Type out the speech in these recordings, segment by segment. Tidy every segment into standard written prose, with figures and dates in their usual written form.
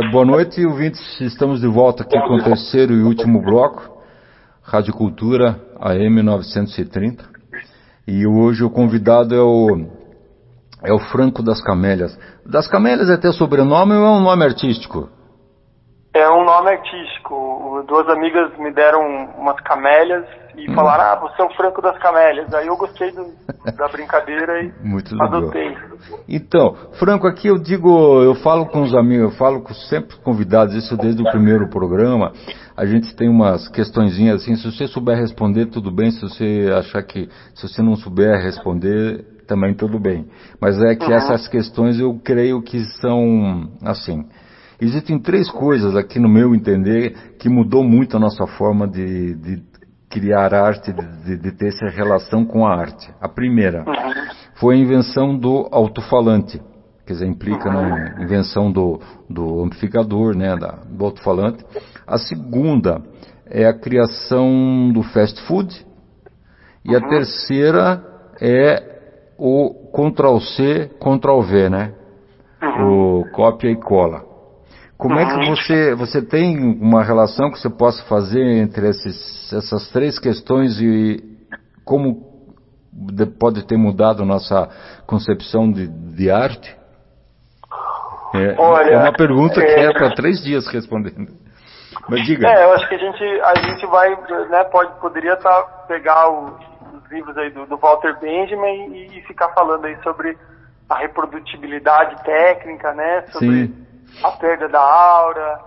Boa noite, ouvintes. Estamos de volta aqui com o terceiro e último bloco, Rádio Cultura AM 930. E hoje o convidado é o Franco das Camélias. Das Camélias é teu sobrenome ou é um nome artístico? É um nome artístico. Duas amigas me deram umas camélias e falaram, você é o Franco das Camélias. Aí eu gostei da brincadeira e muito legal. Adotei. Então, Franco, aqui eu falo com os amigos, sempre com convidados, isso desde o primeiro programa. A gente tem umas questõezinhas assim, se você souber responder, tudo bem. Se você não souber responder, também tudo bem. Mas é que essas questões eu creio que são assim. Existem três coisas aqui no meu entender que mudou muito a nossa forma de criar arte, de ter essa relação com a arte. A primeira foi a invenção do alto-falante, quer dizer, implica na invenção do amplificador, né, do alto-falante. A segunda é a criação do fast food. E a terceira é o Ctrl-C, Ctrl-V, né? O cópia e cola. Como é que você tem uma relação que você possa fazer entre essas três questões e como pode ter mudado a nossa concepção de arte? Olha, é uma pergunta que é para 3 dias respondendo. Mas diga. Eu acho que a gente vai, né, poderia pegar os livros aí do Walter Benjamin e ficar falando aí sobre a reprodutibilidade técnica, né? Sobre a perda da aura,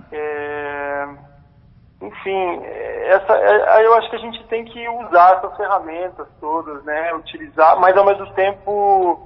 enfim, eu acho que a gente tem que usar essas ferramentas todas, né, utilizar, mas ao mesmo tempo,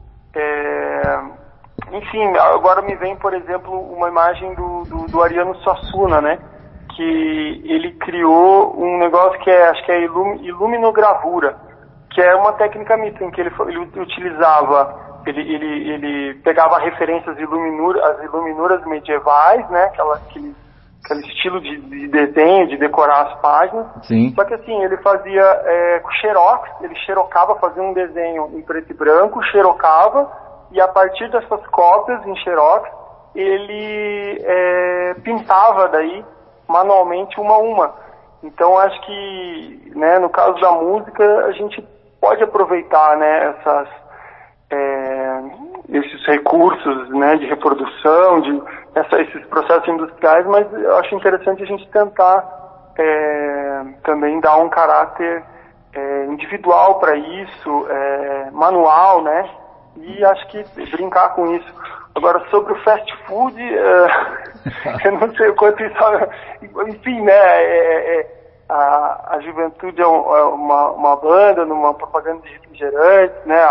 enfim, agora me vem, por exemplo, uma imagem do Ariano Suassuna, né, que ele criou um negócio que acho que é iluminogravura, que é uma técnica mista em que ele utilizava. Ele pegava referências as iluminuras medievais, né? Aquele estilo de desenho, de decorar as páginas. Sim. Só que assim, ele fazia com xerox, ele xerocava, fazia um desenho em preto e branco, xerocava, e a partir dessas cópias em xerox, ele pintava daí manualmente uma a uma. Então acho que, né, no caso da música, a gente pode aproveitar, né, esses recursos, né, de reprodução, esses processos industriais, mas eu acho interessante a gente tentar também dar um caráter individual para isso, manual, né, e acho que brincar com isso. Agora, sobre o fast food, eu não sei o quanto isso... Enfim, né, a Juventude é uma banda numa propaganda de refrigerantes, né?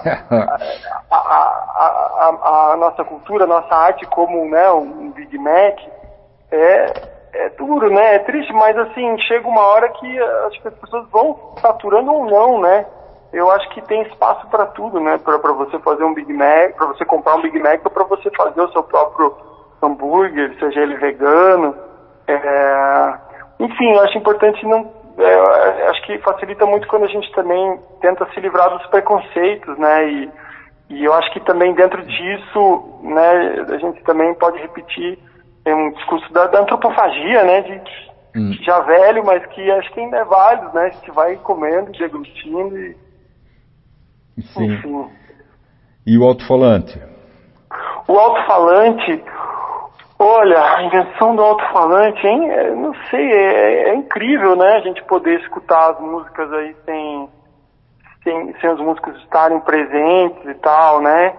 A nossa cultura, a nossa arte como, né, um Big Mac é duro, né? É triste, mas assim, chega uma hora que acho que as pessoas vão saturando ou não, né? Eu acho que tem espaço para tudo, né? Para você fazer um Big Mac, para você comprar um Big Mac ou para você fazer o seu próprio hambúrguer, seja ele vegano. Enfim, eu acho importante acho que facilita muito quando a gente também tenta se livrar dos preconceitos, né, e eu acho que também dentro disso, né, a gente também pode repetir um discurso da antropofagia, né, já velho, mas que acho que ainda é válido, né, a gente vai comendo, deglutindo Sim. Enfim. E o alto-falante? O alto-falante... Olha, a invenção do alto-falante, hein? Não sei, é incrível, né? A gente poder escutar as músicas aí sem os músicos estarem presentes e tal, né?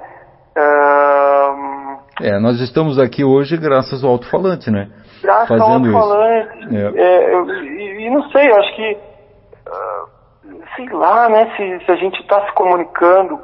Nós estamos aqui hoje graças ao alto-falante, né? Graças ao alto-falante. E não sei, eu acho que, sei lá, né? Se a gente está se comunicando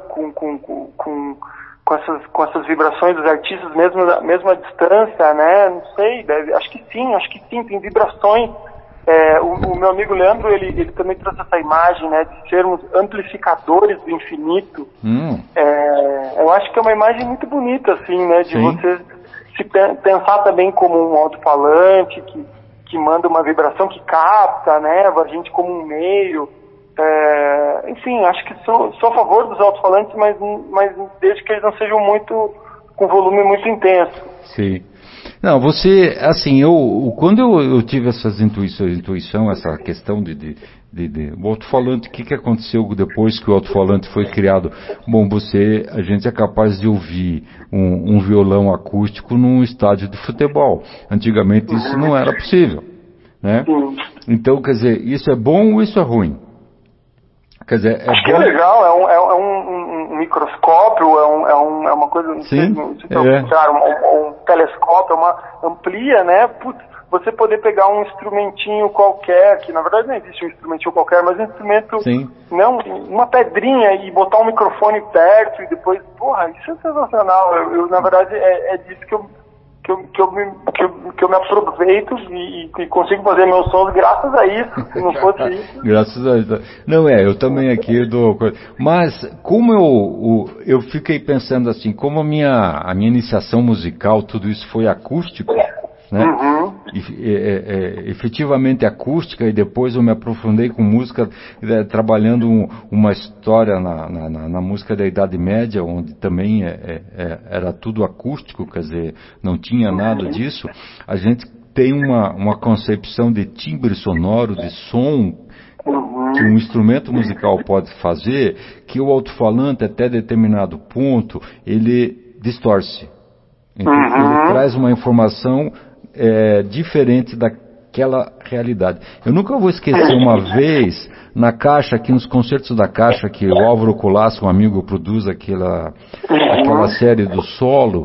com essas vibrações dos artistas, mesmo à distância, né? Não sei, acho que sim, tem vibrações. O meu amigo Leandro, ele também trouxe essa imagem, né, de sermos amplificadores do infinito. Eu acho que é uma imagem muito bonita, assim, né, de você se pensar também como um alto-falante que manda uma vibração, que capta, né, a gente como um meio. Enfim, acho que sou a favor dos alto-falantes, mas desde que eles não sejam com volume muito intenso. Sim. Não, você, assim, quando eu tive essas intuição, essa questão o alto-falante, o que aconteceu depois que o alto-falante foi criado? Bom, a gente é capaz de ouvir um violão acústico num estádio de futebol. Antigamente isso não era possível, né? Então, quer dizer, isso é bom ou isso é ruim? Quer dizer, acho que é legal, é um microscópio, é uma coisa, não sei, um telescópio, amplia, né? Putz, você poder pegar um instrumentinho qualquer, que na verdade não existe um instrumentinho qualquer, mas um instrumento, não, uma pedrinha e botar um microfone perto e depois, porra, isso é sensacional. Eu na verdade, é disso que eu me aproveito e consigo fazer meus sons graças a isso. Se não fosse isso. Graças a isso. Não eu também aqui dou. Mas como eu fiquei pensando assim, como a minha iniciação musical, tudo isso foi acústico, né? Efetivamente acústica, e depois eu me aprofundei com música, trabalhando uma história na música da Idade Média, onde também era tudo acústico, quer dizer, não tinha nada disso. A gente tem uma concepção de timbre sonoro, de som, que um instrumento musical pode fazer, que o alto-falante, até determinado ponto, ele distorce. Então, ele traz uma informação diferente daquela realidade. Eu nunca vou esquecer uma vez, na Caixa, aqui nos concertos da Caixa, que o Álvaro Colasso, um amigo, produz aquela série do solo.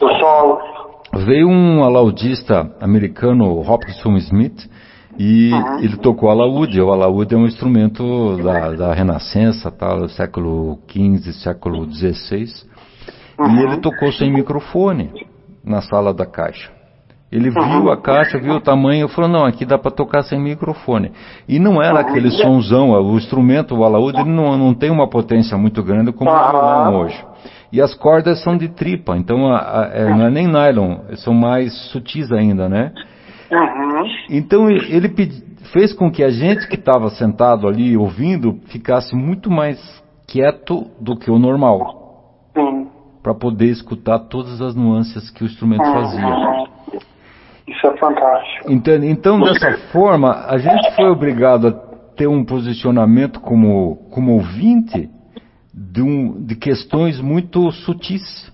Veio um alaudista americano, Hopkins Smith, e ele tocou alaúde. O alaúde é um instrumento da Renascença, do século XV, século XVI, e ele tocou sem microfone na sala da Caixa. Ele viu a caixa, viu o tamanho, falou, não, aqui dá para tocar sem microfone. E não era aquele sonzão, o instrumento, o alaúde, ele não tem uma potência muito grande como o violão hoje. E as cordas são de tripa, então não é nem nylon, são mais sutis ainda, né? Então ele fez com que a gente que estava sentado ali ouvindo ficasse muito mais quieto do que o normal. Para poder escutar todas as nuances que o instrumento fazia. Isso é fantástico. Então, dessa forma, a gente foi obrigado a ter um posicionamento como ouvinte de questões muito sutis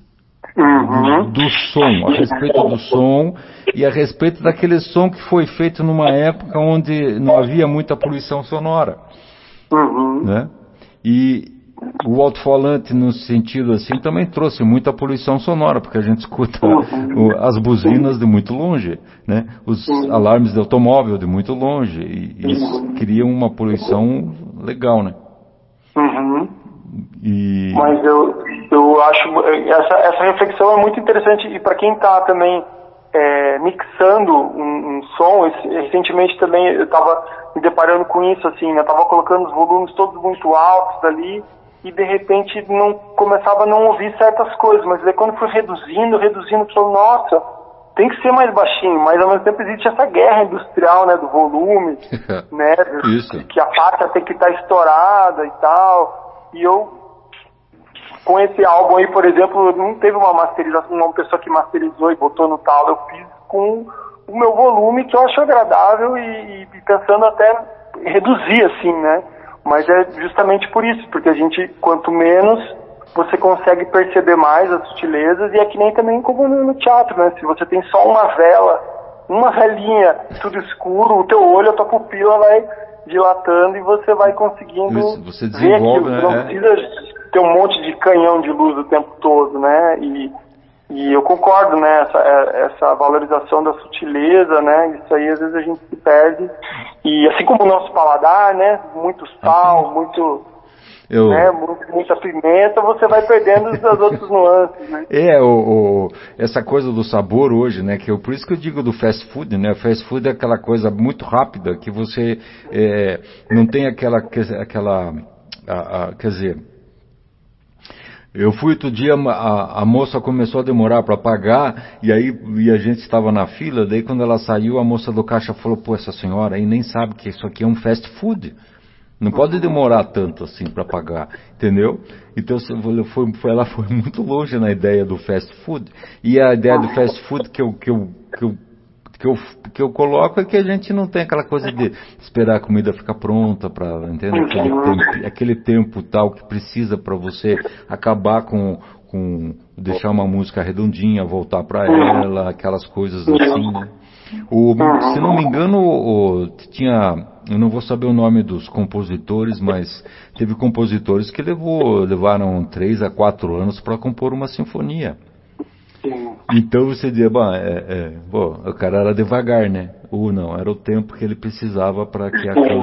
do som, a respeito do som e a respeito daquele som que foi feito numa época onde não havia muita poluição sonora, né? E o alto-falante, no sentido assim, também trouxe muita poluição sonora, porque a gente escuta as buzinas de muito longe, né? Os alarmes de automóvel de muito longe, e isso cria uma poluição legal, né? Mas eu acho essa reflexão é muito interessante, e para quem está também mixando um som, recentemente também eu estava me deparando com isso, assim, eu estava colocando os volumes todos muito altos ali, e de repente começava a não ouvir certas coisas, mas daí quando fui reduzindo, falei, nossa, tem que ser mais baixinho, mas ao mesmo tempo existe essa guerra industrial, né, do volume, né, que a faixa tem que estar estourada e tal, e eu, com esse álbum aí, por exemplo, não teve uma masterização, uma pessoa que masterizou e botou no talo, eu fiz com o meu volume, que eu acho agradável, e pensando até reduzir, assim, né. Mas é justamente por isso, porque a gente, quanto menos, você consegue perceber mais as sutilezas, e é que nem também como no teatro, né? Se você tem só uma vela, uma velinha, tudo escuro, o teu olho, a tua pupila vai dilatando e você vai conseguindo você desenvolve, ver aquilo. Né? Não precisa ter um monte de canhão de luz o tempo todo, né? E eu concordo, né? Essa valorização da sutileza, né? Isso aí às vezes a gente se perde. E assim como o nosso paladar, né? Muito sal, muita pimenta, você vai perdendo as outras nuances, né? Essa coisa do sabor hoje, né? Por isso que eu digo do fast food, né? Fast food é aquela coisa muito rápida, que você não tem aquela quer dizer, eu fui outro dia, a moça começou a demorar para pagar, e a gente estava na fila, daí quando ela saiu, a moça do caixa falou, pô, essa senhora aí nem sabe que isso aqui é um fast food. Não pode demorar tanto assim para pagar, entendeu? Então ela foi muito longe na ideia do fast food. E a ideia do fast food que eu que eu coloco é que a gente não tem aquela coisa de esperar a comida ficar pronta para entender aquele tempo tal que precisa para você acabar com deixar uma música redondinha, voltar para ela, aquelas coisas assim, né? Se não me engano, eu não vou saber o nome dos compositores, mas teve compositores que levaram 3 a 4 anos para compor uma sinfonia. Então você dizia, o cara era devagar, né? Ou não, era o tempo que ele precisava para que aquilo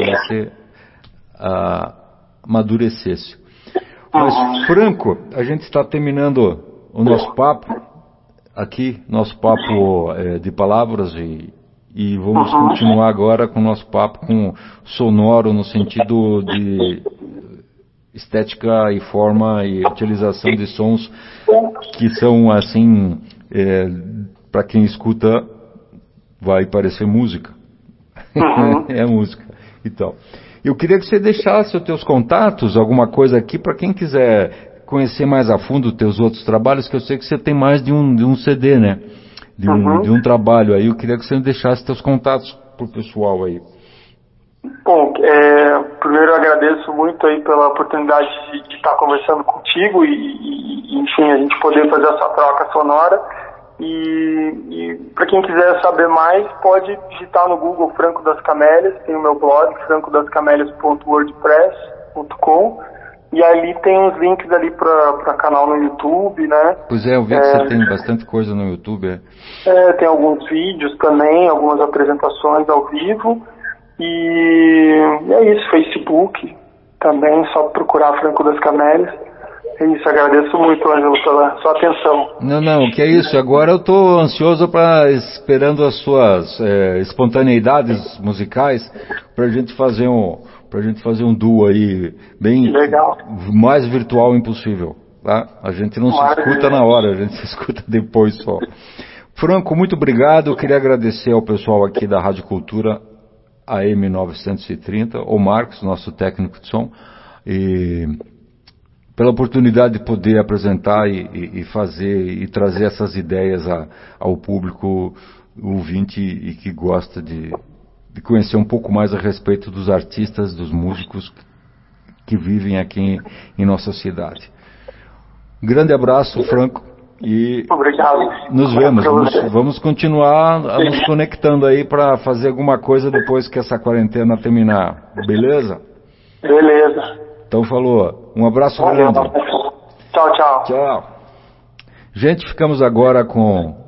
amadurecesse. Mas, Franco, a gente está terminando o nosso papo aqui, de palavras, e vamos continuar agora com o nosso papo com sonoro no sentido de estética e forma e utilização de sons que são assim, para quem escuta vai parecer música. É música e tal. Eu queria que você deixasse os teus contatos, alguma coisa aqui para quem quiser conhecer mais a fundo os teus outros trabalhos, que eu sei que você tem mais de um CD, né? De um trabalho aí. Eu queria que você deixasse teus contatos pro pessoal aí. Bom, primeiro eu agradeço muito aí pela oportunidade de estar conversando contigo e enfim, a gente poder fazer essa troca sonora. E para quem quiser saber mais, pode digitar no Google Franco das Camélias, tem o meu blog, francodascamélias.wordpress.com, e ali tem uns links ali para canal no YouTube, né? Pois eu vi que você tem bastante coisa no YouTube. Tem alguns vídeos também, algumas apresentações ao vivo, e é isso, Facebook também, só procurar Franco das Camélias. É isso, agradeço muito, Ângelo, pela sua atenção. Não, que é isso. Agora eu estou ansioso esperando as suas espontaneidades musicais para a gente fazer um duo aí bem legal, mais virtual impossível, tá? A gente não se escuta na hora, a gente se escuta depois só. Franco, muito obrigado. Eu queria agradecer ao pessoal aqui da Rádio Cultura AM 930, o Marcos, nosso técnico de som, pela oportunidade de poder apresentar e fazer e trazer essas ideias ao público ouvinte e que gosta de conhecer um pouco mais a respeito dos artistas, dos músicos que vivem aqui em nossa cidade. Um grande abraço, Franco, e obrigado. Nos vemos. Vamos continuar nos conectando aí para fazer alguma coisa depois que essa quarentena terminar, beleza? Beleza. Então falou. Um abraço grande. Tchau, tchau. Tchau. Gente, ficamos agora com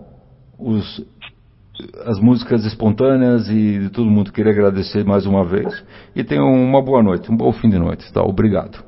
as músicas espontâneas e de todo mundo. Queria agradecer mais uma vez. E tenham uma boa noite, um bom fim de noite. Tá? Obrigado.